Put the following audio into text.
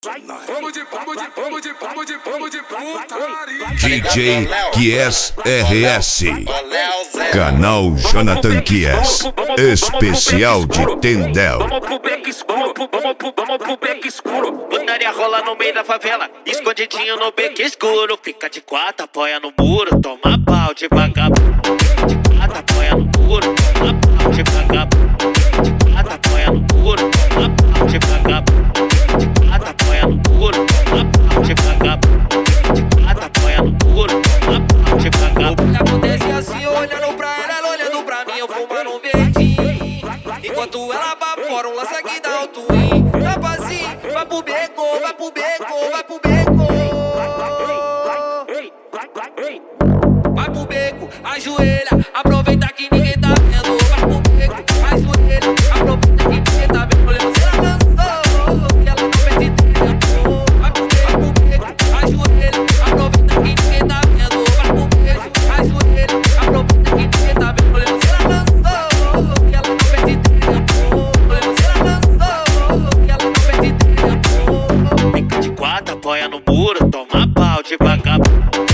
DJ Kies RS, canal Jonathan Kies, especial de Tendel. Putaria rola no meio da favela, escondidinho no beco escuro. Fica de quatro, apoia no muro, toma pau de vagabundo. De quatro, apoia no muro, toma pau de vagabundo. De quatro, apoia no muro, toma pau de vagabundo. De quatro, apoia no muro, toma pau de vagabundo. De quatro, apoia no muro, toma pau de vagabundo. O que acontece assim, olhando pra ela olhando pra mim, eu fumando um verdinho. Enquanto ela vapora um lança aqui da Altuim. Rapazinho, vai pro beco, vai pro beco, vai pro beco. Vai pro beco, ajoelha, aproveita que ninguém tá vendo. Vai pro beco, ajoelha, aproveita que ninguém tá vendo. Olha, você ela dançou, que ela não perde tempo. Vai pro beco, ajoelha, aproveita que ninguém tá vendo. Vai pro beco, ajoelha, aproveita que ninguém tá vendo. Olha, você ela dançou, que ela não perde tempo. Olha, você ela dançou, que ela não perde tempo. Fica de quatro, apoia no muro, toma pau de vagabundo.